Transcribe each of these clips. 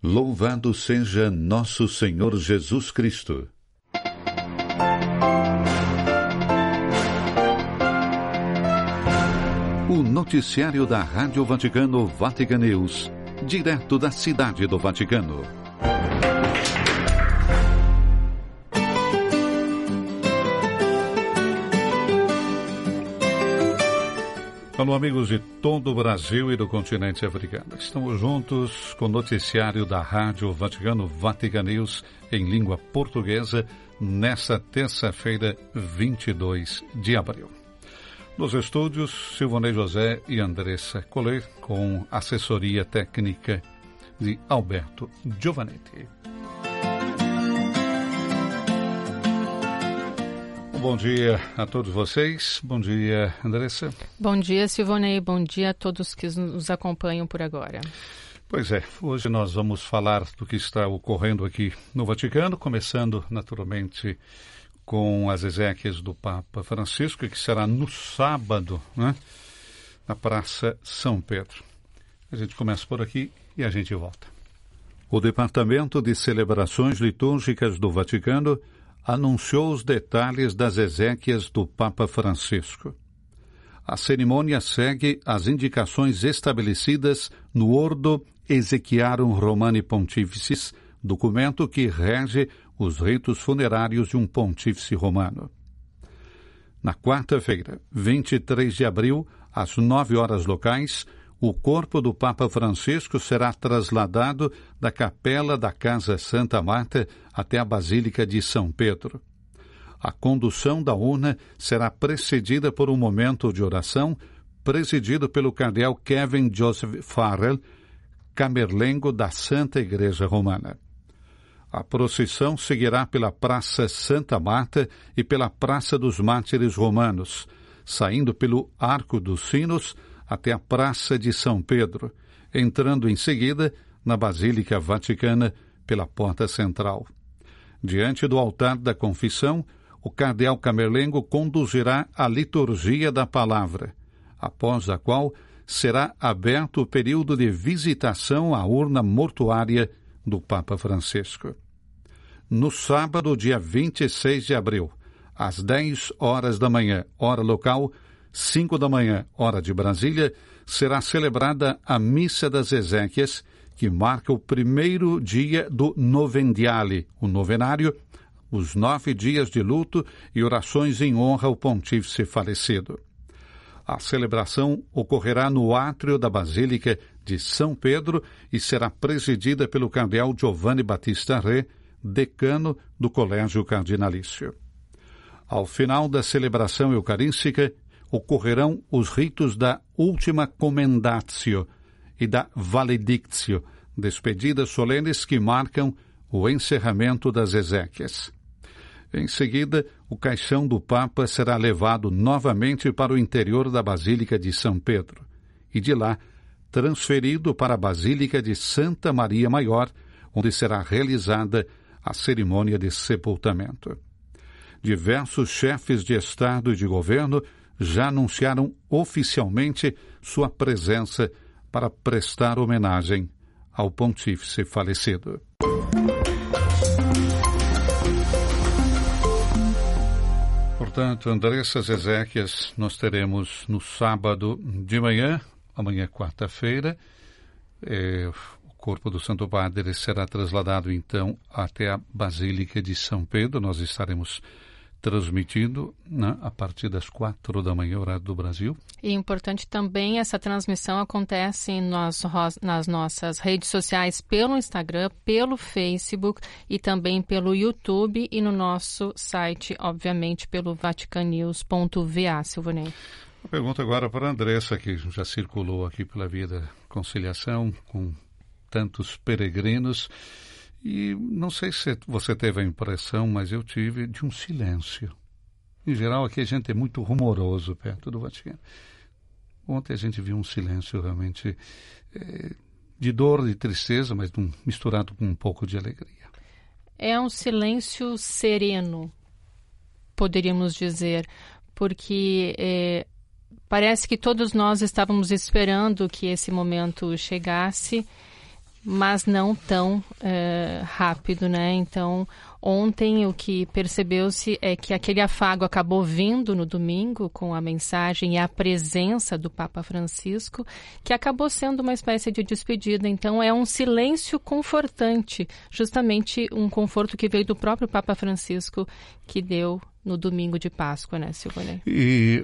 Louvado seja nosso Senhor Jesus Cristo. O noticiário da Rádio Vaticano Vatican News, direto da Cidade do Vaticano. Alô, amigos de todo o Brasil e do continente africano. Estamos juntos com o noticiário da Rádio Vaticano Vatican News em língua portuguesa nesta terça-feira, 22 de abril. Nos estúdios, Silvonei José e Andressa Coller, com assessoria técnica de Alberto Giovanetti. Bom dia a todos vocês. Bom dia, Andressa. Bom dia, Silvonei. Bom dia a todos que nos acompanham por agora. Pois é, hoje nós vamos falar do que está ocorrendo aqui no Vaticano, começando naturalmente com as exéquias do Papa Francisco, que será no sábado, né, na Praça São Pedro. A gente começa por aqui e a gente volta. O Departamento de Celebrações Litúrgicas do Vaticano anunciou os detalhes das exéquias do Papa Francisco. A cerimônia segue as indicações estabelecidas no Ordo Exequiarum Romani Pontificis, documento que rege os ritos funerários de um pontífice romano. Na quarta-feira, 23 de abril, às 9 horas locais, o corpo do Papa Francisco será trasladado da capela da Casa Santa Marta até a Basílica de São Pedro. A condução da urna será precedida por um momento de oração, presidido pelo cardeal Kevin Joseph Farrell, camerlengo da Santa Igreja Romana. A procissão seguirá pela Praça Santa Marta e pela Praça dos Mártires Romanos, saindo pelo Arco dos Sinos até a Praça de São Pedro, entrando em seguida na Basílica Vaticana pela Porta Central. Diante do altar da confissão, o cardeal camerlengo conduzirá a liturgia da palavra, após a qual será aberto o período de visitação à urna mortuária do Papa Francisco. No sábado, dia 26 de abril, às 10 horas da manhã, hora local, 5 da manhã, hora de Brasília, será celebrada a Missa das Exéquias, que marca o primeiro dia do Novendiale, o novenário, os 9 dias de luto e orações em honra ao pontífice falecido. A celebração ocorrerá no átrio da Basílica de São Pedro e será presidida pelo cardeal Giovanni Battista Re, decano do Colégio Cardinalício. Ao final da celebração eucarística, ocorrerão os ritos da Ultima Commendatio e da Valedictio, despedidas solenes que marcam o encerramento das exéquias. Em seguida, o caixão do Papa será levado novamente para o interior da Basílica de São Pedro e de lá transferido para a Basílica de Santa Maria Maior, onde será realizada a cerimônia de sepultamento. Diversos chefes de Estado e de governo já anunciaram oficialmente sua presença para prestar homenagem ao pontífice falecido. Portanto, Andressa, as exéquias nós teremos no sábado de manhã, amanhã quarta-feira. O corpo do Santo Padre será trasladado então até a Basílica de São Pedro. Nós estaremos transmitido, né, a partir das 4 da manhã, horário do Brasil. E importante também, essa transmissão acontece nas nossas redes sociais, pelo Instagram, pelo Facebook e também pelo YouTube e no nosso site, obviamente, pelo vaticanews.va, Silvonei. Uma pergunta agora para a Andressa, que já circulou aqui pela Via da Conciliação com tantos peregrinos. E não sei se você teve a impressão, mas eu tive, de um silêncio. Em geral, aqui a gente é muito rumoroso perto do Vaticano. Ontem a gente viu um silêncio realmente de dor e tristeza, mas misturado com um pouco de alegria. É um silêncio sereno, poderíamos dizer, porque parece que todos nós estávamos esperando que esse momento chegasse mas não tão rápido, né? Então, ontem o que percebeu-se é que aquele afago acabou vindo no domingo com a mensagem e a presença do Papa Francisco, que acabou sendo uma espécie de despedida. Então, é um silêncio confortante, justamente um conforto que veio do próprio Papa Francisco, que deu no domingo de Páscoa, né, Silvonei? E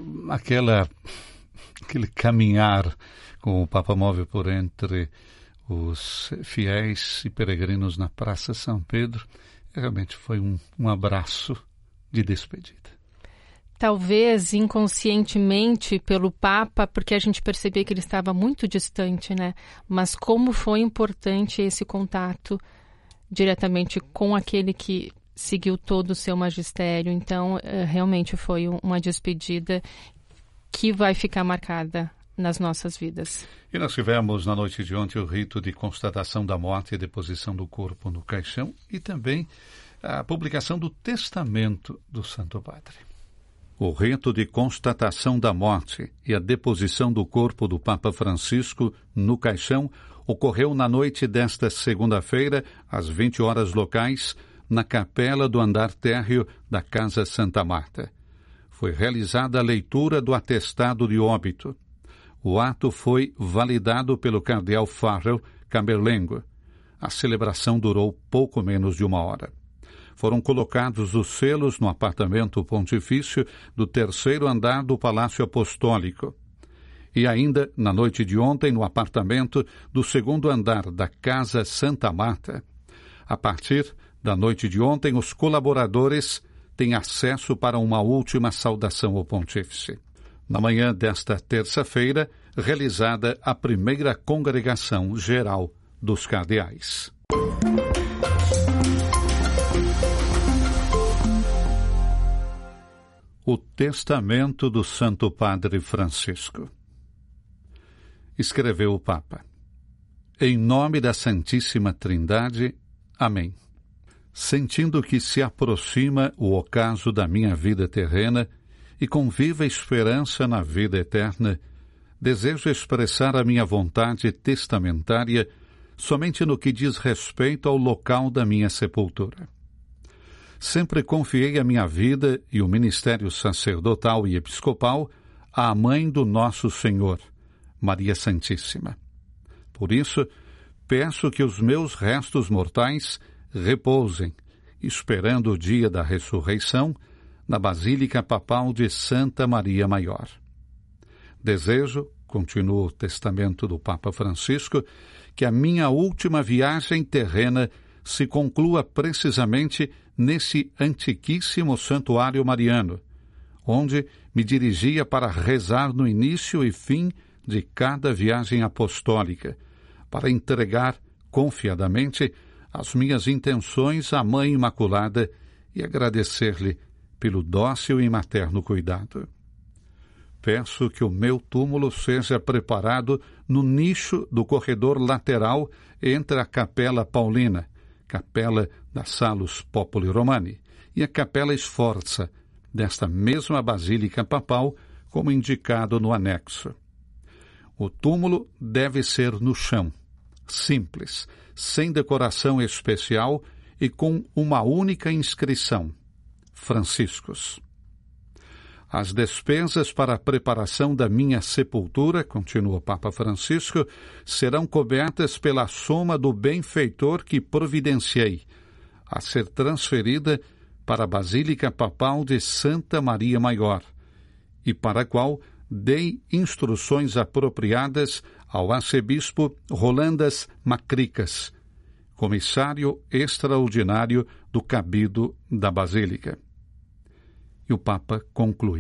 aquele caminhar com o Papa móvel por entre os fiéis e peregrinos na Praça São Pedro, realmente foi um abraço de despedida. Talvez inconscientemente pelo Papa, porque a gente percebia que ele estava muito distante, né? Mas como foi importante esse contato diretamente com aquele que seguiu todo o seu magistério. Então, realmente foi uma despedida que vai ficar marcada nas nossas vidas. E nós tivemos na noite de ontem o rito de constatação da morte e deposição do corpo no caixão e também a publicação do testamento do Santo Padre. O rito de constatação da morte e a deposição do corpo do Papa Francisco no caixão ocorreu na noite desta segunda-feira, às 20 horas locais, na capela do andar térreo da Casa Santa Marta. Foi realizada a leitura do atestado de óbito. O ato foi validado pelo cardeal Farrell Camerlengo. A celebração durou pouco menos de 1 hora. Foram colocados os selos no apartamento pontifício do 3º andar do Palácio Apostólico. E ainda, na noite de ontem, no apartamento do 2º andar da Casa Santa Marta. A partir da noite de ontem, os colaboradores têm acesso para uma última saudação ao pontífice. Na manhã desta terça-feira, realizada a primeira congregação geral dos cardeais. O testamento do Santo Padre Francisco. Escreveu o Papa. Em nome da Santíssima Trindade. Amém. Sentindo que se aproxima o ocaso da minha vida terrena, e com viva esperança na vida eterna, desejo expressar a minha vontade testamentária somente no que diz respeito ao local da minha sepultura. Sempre confiei a minha vida e o ministério sacerdotal e episcopal à Mãe do Nosso Senhor, Maria Santíssima. Por isso, peço que os meus restos mortais repousem, esperando o dia da ressurreição, na Basílica Papal de Santa Maria Maior. Desejo, continua o testamento do Papa Francisco, que a minha última viagem terrena se conclua precisamente nesse antiquíssimo santuário mariano, onde me dirigia para rezar no início e fim de cada viagem apostólica, para entregar confiadamente as minhas intenções à Mãe Imaculada e agradecer-lhe pelo dócil e materno cuidado. Peço que o meu túmulo seja preparado no nicho do corredor lateral entre a Capela Paulina, Capela da Salus Populi Romani, e a Capela Sforza, desta mesma Basílica Papal, como indicado no anexo. O túmulo deve ser no chão, simples, sem decoração especial e com uma única inscrição: Franciscos. As despesas para a preparação da minha sepultura, continua o Papa Francisco, serão cobertas pela soma do benfeitor que providenciei, a ser transferida para a Basílica Papal de Santa Maria Maior, e para a qual dei instruções apropriadas ao arcebispo Rolandas Macricas, comissário extraordinário do cabido da Basílica. E o Papa conclui: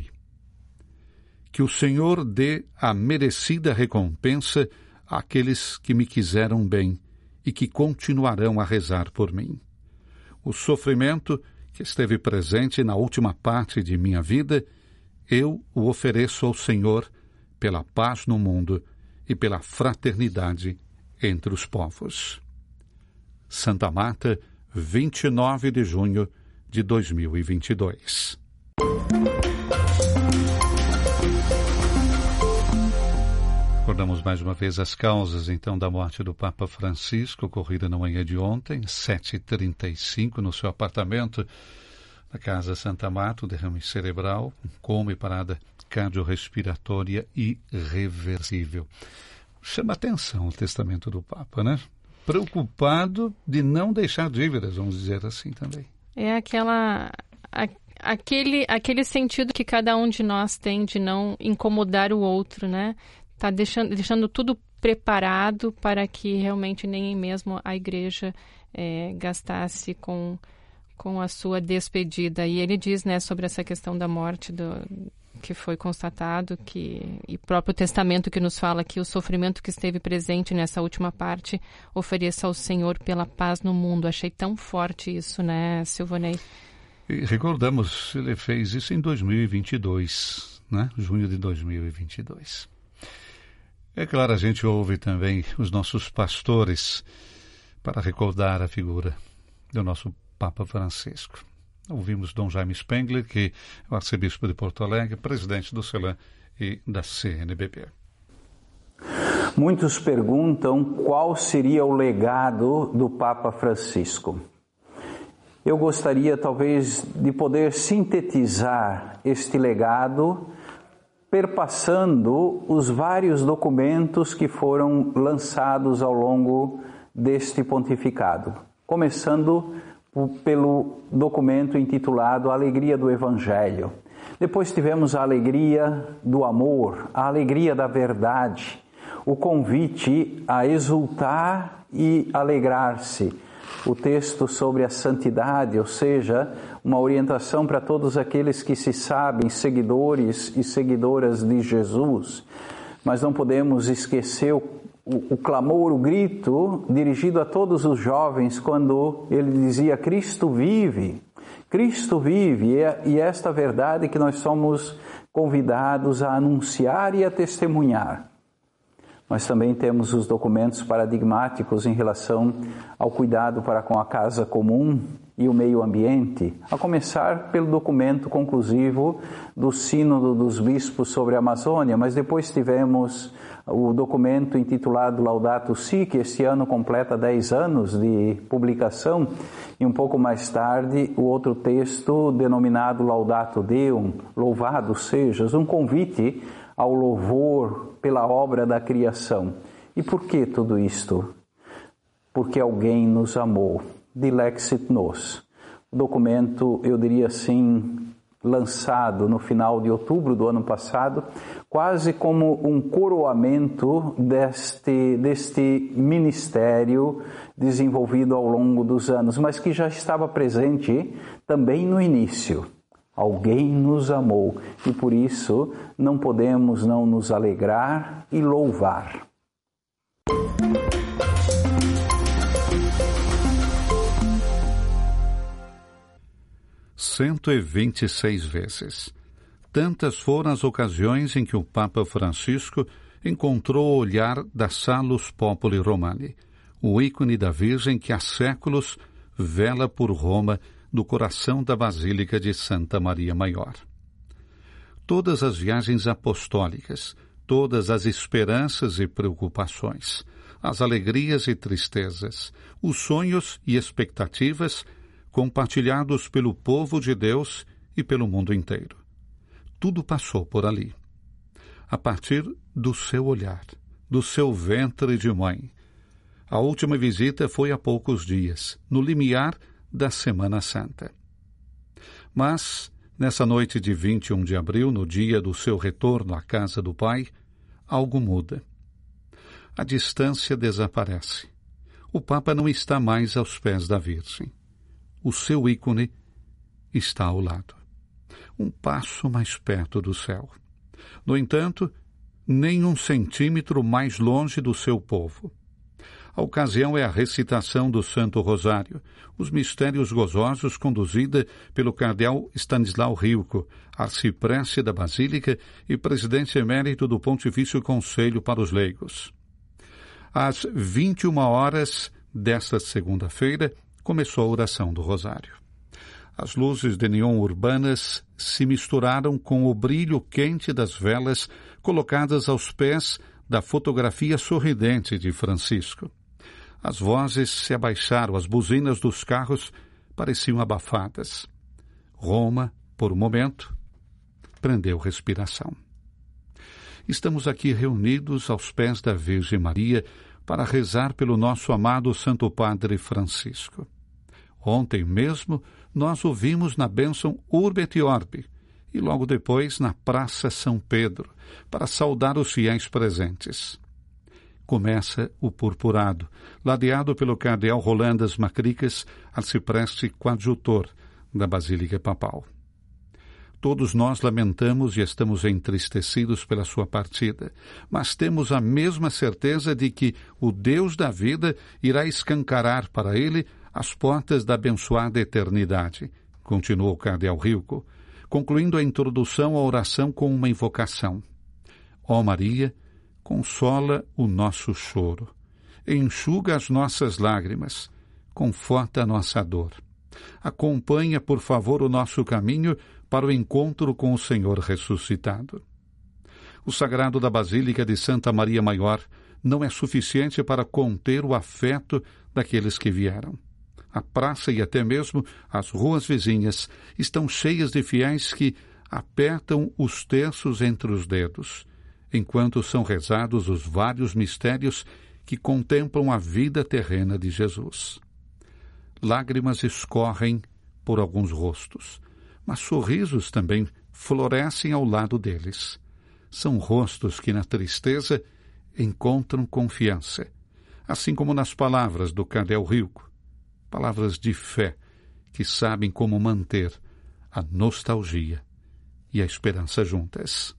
que o Senhor dê a merecida recompensa àqueles que me quiseram bem e que continuarão a rezar por mim. O sofrimento que esteve presente na última parte de minha vida, eu o ofereço ao Senhor pela paz no mundo e pela fraternidade entre os povos. Santa Marta, 29 de junho de 2022. Recordamos mais uma vez as causas, então, da morte do Papa Francisco, ocorrida na manhã de ontem, 7h35, no seu apartamento, na Casa Santa Marta, derrame cerebral, coma e parada cardiorrespiratória irreversível. Chama atenção o testamento do Papa, né? Preocupado de não deixar dívidas, vamos dizer assim também. É aquele sentido que cada um de nós tem de não incomodar o outro, né? Tá deixando tudo preparado para que realmente nem mesmo a igreja gastasse com a sua despedida. E ele diz, né, sobre essa questão da morte que foi constatado, e próprio testamento que nos fala que o sofrimento que esteve presente nessa última parte ofereça ao Senhor pela paz no mundo. Achei tão forte isso, né, Silvanei? E recordamos, ele fez isso em 2022, né? Junho de 2022. É claro, a gente ouve também os nossos pastores para recordar a figura do nosso Papa Francisco. Ouvimos Dom Jaime Spengler, que é o arcebispo de Porto Alegre, presidente do CELAM e da CNBB. Muitos perguntam qual seria o legado do Papa Francisco. Eu gostaria, talvez, de poder sintetizar este legado perpassando os vários documentos que foram lançados ao longo deste pontificado, começando pelo documento intitulado Alegria do Evangelho. Depois tivemos a alegria do amor, a alegria da verdade, o convite a exultar e alegrar-se, o texto sobre a santidade, ou seja, uma orientação para todos aqueles que se sabem seguidores e seguidoras de Jesus. Mas não podemos esquecer o clamor, o grito dirigido a todos os jovens quando ele dizia: Cristo vive, e esta verdade que nós somos convidados a anunciar e a testemunhar. Mas também temos os documentos paradigmáticos em relação ao cuidado para com a casa comum e o meio ambiente, a começar pelo documento conclusivo do Sínodo dos Bispos sobre a Amazônia, mas depois tivemos o documento intitulado Laudato Si, que este ano completa 10 anos de publicação, e um pouco mais tarde o outro texto denominado Laudato Deum, Louvado Sejas, um convite ao louvor pela obra da criação. E por que tudo isto? Porque alguém nos amou. Dilexit nos. O documento, eu diria assim, lançado no final de outubro do ano passado, quase como um coroamento deste ministério desenvolvido ao longo dos anos, mas que já estava presente também no início. Alguém nos amou e por isso não podemos não nos alegrar e louvar. Cento e 126 vezes. Tantas foram as ocasiões em que o Papa Francisco encontrou o olhar da Salus Populi Romani, o ícone da Virgem que há séculos vela por Roma, do coração da Basílica de Santa Maria Maior. Todas as viagens apostólicas, todas as esperanças e preocupações, as alegrias e tristezas, os sonhos e expectativas compartilhados pelo povo de Deus e pelo mundo inteiro. Tudo passou por ali. A partir do seu olhar, do seu ventre de mãe. A última visita foi há poucos dias, no limiar da Semana Santa. Mas, nessa noite de 21 de abril, no dia do seu retorno à casa do Pai, algo muda. A distância desaparece. O Papa não está mais aos pés da Virgem. O seu ícone está ao lado. Um passo mais perto do céu. No entanto, nem um centímetro mais longe do seu povo. A ocasião é a recitação do Santo Rosário, os mistérios gozosos conduzida pelo cardeal Stanislau Rilko, arcipreste da Basílica e presidente emérito do Pontifício Conselho para os Leigos. Às 21 horas desta segunda-feira, começou a oração do Rosário. As luzes de neon urbanas se misturaram com o brilho quente das velas colocadas aos pés da fotografia sorridente de Francisco. As vozes se abaixaram, as buzinas dos carros pareciam abafadas. Roma, por um momento, prendeu respiração. Estamos aqui reunidos aos pés da Virgem Maria para rezar pelo nosso amado Santo Padre Francisco. Ontem mesmo nós o vimos na bênção Urbi et Orbi e logo depois na Praça São Pedro para saudar os fiéis presentes. Começa o purpurado, ladeado pelo cardeal Rolandas Macricas, arcipreste coadjutor da Basílica Papal. Todos nós lamentamos e estamos entristecidos pela sua partida, mas temos a mesma certeza de que o Deus da vida irá escancarar para ele as portas da abençoada eternidade, continuou o cardeal Rilco, concluindo a introdução à oração com uma invocação. Ó Maria, consola o nosso choro, enxuga as nossas lágrimas, conforta a nossa dor. Acompanha, por favor, o nosso caminho para o encontro com o Senhor ressuscitado. O sagrado da Basílica de Santa Maria Maior não é suficiente para conter o afeto daqueles que vieram. A praça e até mesmo as ruas vizinhas estão cheias de fiéis que apertam os terços entre os dedos, enquanto são rezados os vários mistérios que contemplam a vida terrena de Jesus. Lágrimas escorrem por alguns rostos, mas sorrisos também florescem ao lado deles. São rostos que na tristeza encontram confiança, assim como nas palavras do cardeal Rilco, palavras de fé que sabem como manter a nostalgia e a esperança juntas.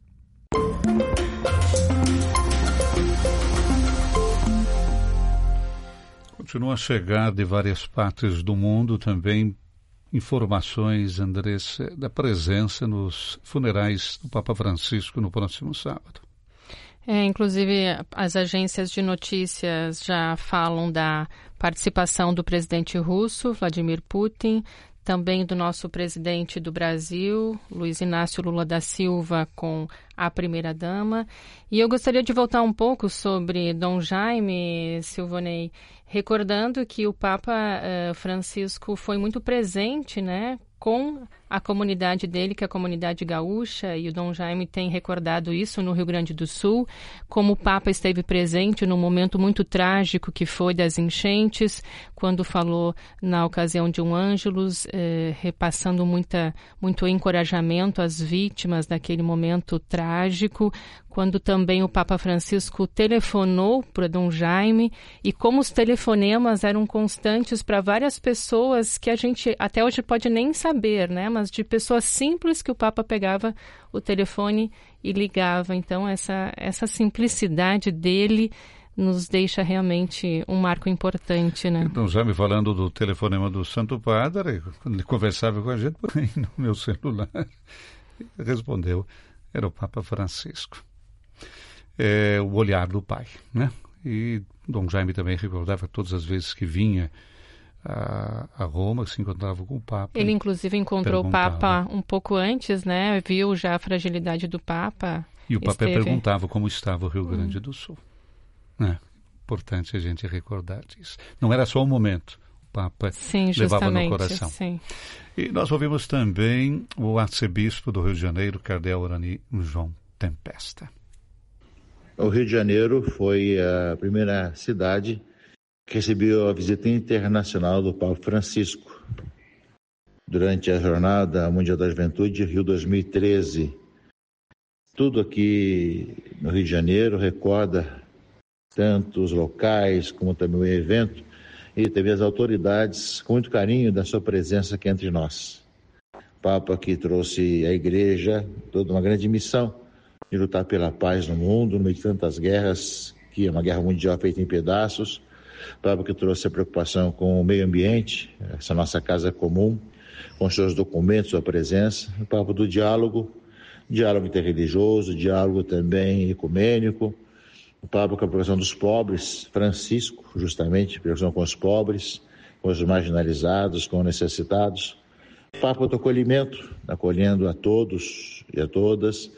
Continua a chegar de várias partes do mundo também informações, Andressa, da presença nos funerais do Papa Francisco no próximo sábado. Inclusive, as agências de notícias já falam da participação do presidente russo, Vladimir Putin, também do nosso presidente do Brasil, Luiz Inácio Lula da Silva, com a primeira-dama. E eu gostaria de voltar um pouco sobre Dom Jaime, Silvonei, recordando que o Papa Francisco foi muito presente, né, com a comunidade dele, que é a comunidade gaúcha, e o Dom Jaime tem recordado isso no Rio Grande do Sul, como o Papa esteve presente num momento muito trágico que foi das enchentes, quando falou na ocasião de um Ângelus, repassando muito encorajamento às vítimas daquele momento trágico, quando também o Papa Francisco telefonou para Dom Jaime, e como os telefonemas eram constantes para várias pessoas que a gente até hoje pode nem saber, né? Mas de pessoas simples que o Papa pegava o telefone e ligava. Então, essa simplicidade dele nos deixa realmente um marco importante, né? Então, já me falando do telefonema do Santo Padre, quando ele conversava com a gente, no meu celular, respondeu, era o Papa Francisco. O olhar do Pai, né? E Dom Jaime também recordava todas as vezes que vinha a Roma, se encontrava com o Papa. Ele, inclusive, encontrou o Papa um pouco antes, né? Viu já a fragilidade do Papa. E o Papa perguntava como estava o Rio Grande do Sul. Importante a gente recordar disso. Não era só um momento. O Papa levava no coração. Sim. E nós ouvimos também o arcebispo do Rio de Janeiro, cardeal Orani João Tempesta. O Rio de Janeiro foi a primeira cidade que recebeu a visita internacional do Papa Francisco durante a Jornada Mundial da Juventude Rio 2013. Tudo aqui no Rio de Janeiro recorda tanto os locais como também o evento e também as autoridades com muito carinho da sua presença aqui entre nós. O Papa que trouxe à Igreja toda uma grande missão de lutar pela paz no mundo, no meio de tantas guerras, que é uma guerra mundial feita em pedaços. O Papa que trouxe a preocupação com o meio ambiente, essa nossa casa comum, com seus documentos, sua presença. O Papa do diálogo interreligioso, diálogo também ecumênico. O Papa com a preocupação dos pobres, Francisco, justamente, preocupação com os pobres, com os marginalizados, com os necessitados. O Papa do acolhimento, acolhendo a todos e a todas,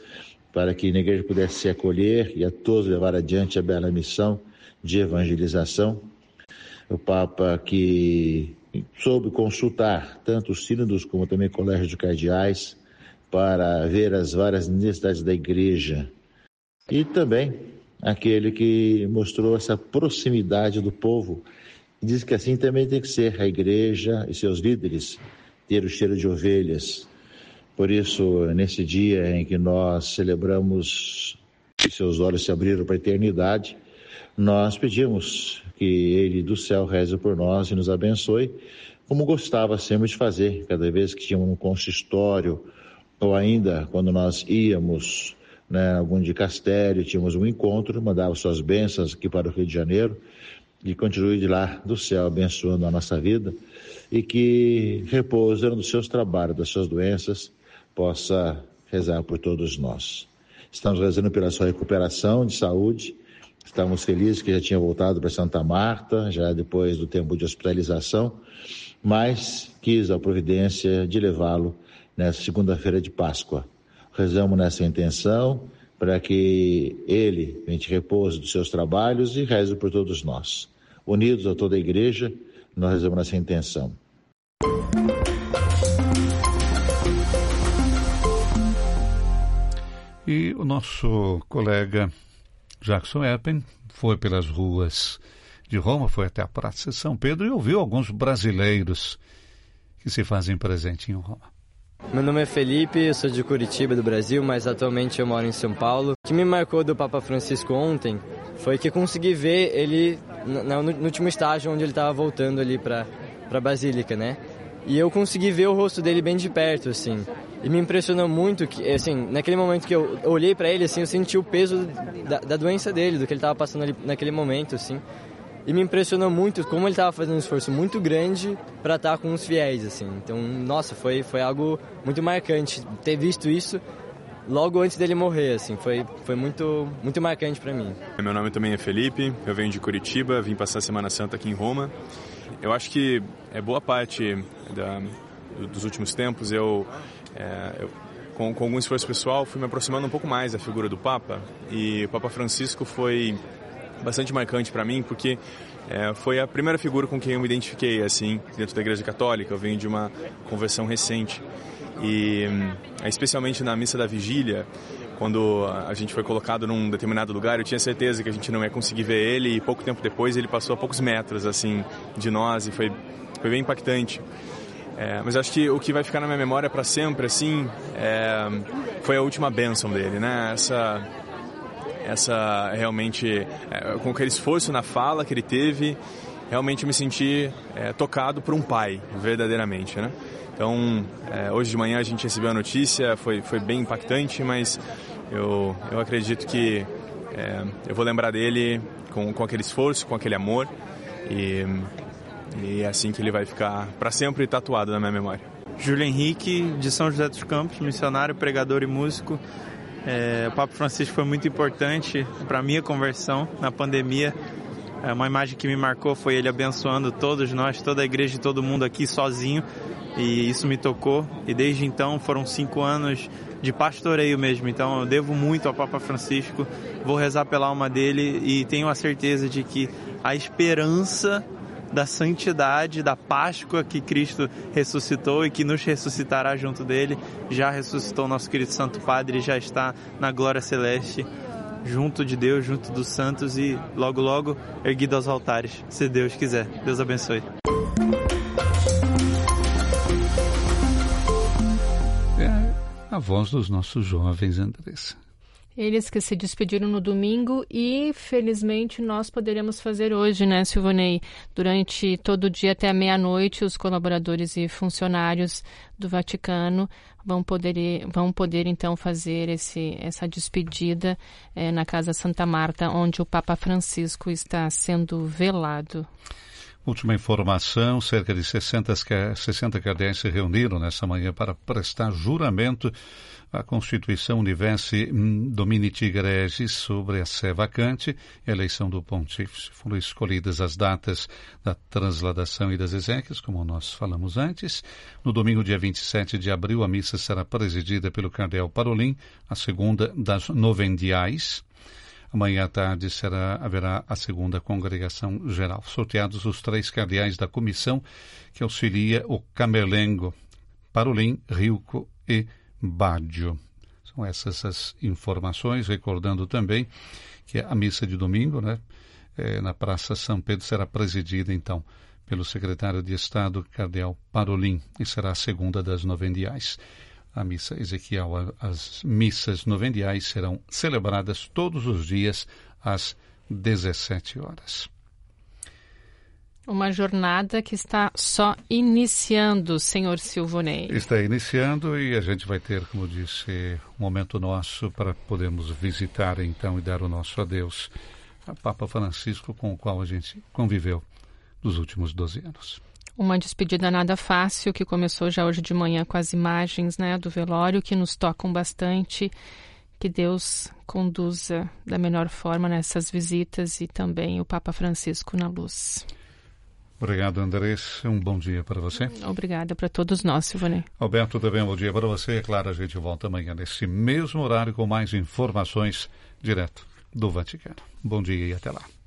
para que na igreja pudesse se acolher e a todos levar adiante a bela missão de evangelização. O Papa que soube consultar tanto os sínodos como também o colégio de cardeais para ver as várias necessidades da igreja. E também aquele que mostrou essa proximidade do povo. Diz que assim também tem que ser a igreja e seus líderes, ter o cheiro de ovelhas. Por isso, nesse dia em que nós celebramos que seus olhos se abriram para a eternidade, nós pedimos que Ele do céu reze por nós e nos abençoe, como gostava sempre de fazer, cada vez que tínhamos um consistório, ou ainda quando nós íamos, algum dicastério, tínhamos um encontro, mandava suas bênçãos aqui para o Rio de Janeiro, e continue de lá do céu abençoando a nossa vida, e que repousando dos seus trabalhos, das suas doenças, possa rezar por todos nós. Estamos rezando pela sua recuperação de saúde, estamos felizes que já tinha voltado para Santa Marta, já depois do tempo de hospitalização, mas quis a providência de levá-lo nessa segunda-feira de Páscoa. Rezamos nessa intenção para que ele repouse dos seus trabalhos e reze por todos nós. Unidos a toda a igreja, nós rezamos nessa intenção. E o nosso colega Jackson Eppen foi pelas ruas de Roma, foi até a Praça de São Pedro e ouviu alguns brasileiros que se fazem presente em Roma. Meu nome é Felipe, eu sou de Curitiba, do Brasil, mas atualmente eu moro em São Paulo. O que me marcou do Papa Francisco ontem foi que eu consegui ver ele no último estágio onde ele estava voltando ali para a Basílica, né? E eu consegui ver o rosto dele bem de perto, assim. E me impressionou muito que, assim, naquele momento que eu olhei para ele, assim, eu senti o peso da doença dele, do que ele estava passando ali naquele momento, assim. E me impressionou muito como ele estava fazendo um esforço muito grande para estar com os fiéis, assim. Então, nossa, foi algo muito marcante ter visto isso logo antes dele morrer, assim. Foi muito, muito marcante para mim. Meu nome também é Felipe, eu venho de Curitiba, vim passar a Semana Santa aqui em Roma. Eu acho que boa parte dos últimos tempos com algum esforço pessoal, fui me aproximando um pouco mais da figura do Papa, e o Papa Francisco foi bastante marcante para mim, porque foi a primeira figura com quem eu me identifiquei, assim, dentro da Igreja Católica. Eu venho de uma conversão recente, e especialmente na missa da vigília, quando a gente foi colocado num determinado lugar, eu tinha certeza que a gente não ia conseguir ver ele, e pouco tempo depois ele passou a poucos metros, assim, de nós, e foi bem impactante. Mas acho que o que vai ficar na minha memória para sempre, assim, foi a última bênção dele, né? Essa realmente, com aquele esforço na fala que ele teve, realmente me senti tocado por um pai, verdadeiramente, né? Então, hoje de manhã a gente recebeu a notícia, foi bem impactante, mas eu acredito que eu vou lembrar dele com aquele esforço, com aquele amor, e é assim que ele vai ficar para sempre tatuado na minha memória. Júlio Henrique, de São José dos Campos, missionário, pregador e músico. O Papa Francisco foi muito importante para a minha conversão na pandemia. Uma imagem que me marcou foi ele abençoando todos nós, toda a igreja e todo mundo aqui sozinho, e isso me tocou. E desde então foram 5 anos de pastoreio mesmo, então eu devo muito ao Papa Francisco, vou rezar pela alma dele e tenho a certeza de que a esperança da santidade, da Páscoa que Cristo ressuscitou e que nos ressuscitará junto dele, já ressuscitou nosso querido Santo Padre e já está na glória celeste, junto de Deus, junto dos santos e logo, logo erguido aos altares, se Deus quiser. Deus abençoe. A voz dos nossos jovens, Andressa. Eles que se despediram no domingo e, felizmente, nós poderemos fazer hoje, né, Silvonei? Durante todo o dia até a meia-noite, os colaboradores e funcionários do Vaticano vão poder então, fazer essa despedida na Casa Santa Marta, onde o Papa Francisco está sendo velado. Última informação, cerca de 60 cardeais se reuniram nessa manhã para prestar juramento à Constituição Universe Dominici Gregis sobre a sé vacante e a eleição do pontífice. Foram escolhidas as datas da transladação e das exéquias, como nós falamos antes. No domingo, dia 27 de abril, a missa será presidida pelo cardeal Parolin, a segunda das novendiais. Amanhã à tarde haverá a segunda congregação geral. Sorteados os 3 cardeais da comissão que auxilia o Camerlengo, Parolin, Rilco e Baggio. São essas as informações, recordando também que a missa de domingo, na Praça São Pedro, será presidida, então, pelo secretário de Estado, cardeal Parolin, e será a segunda das novendiais. A missa Ezequiel, as missas novendiais serão celebradas todos os dias às 17 horas. Uma jornada que está só iniciando, senhor Silvonei. Está iniciando e a gente vai ter, como disse, um momento nosso para podermos visitar, então, e dar o nosso adeus a Papa Francisco, com o qual a gente conviveu nos últimos 12 anos. Uma despedida nada fácil, que começou já hoje de manhã com as imagens, do velório, que nos tocam bastante. Que Deus conduza da melhor forma nessas visitas e também o Papa Francisco na luz. Obrigado, Andrés. Um bom dia para você. Obrigada para todos nós, Silvonei. Alberto, também um bom dia para você. É claro, a gente volta amanhã nesse mesmo horário com mais informações direto do Vaticano. Bom dia e até lá.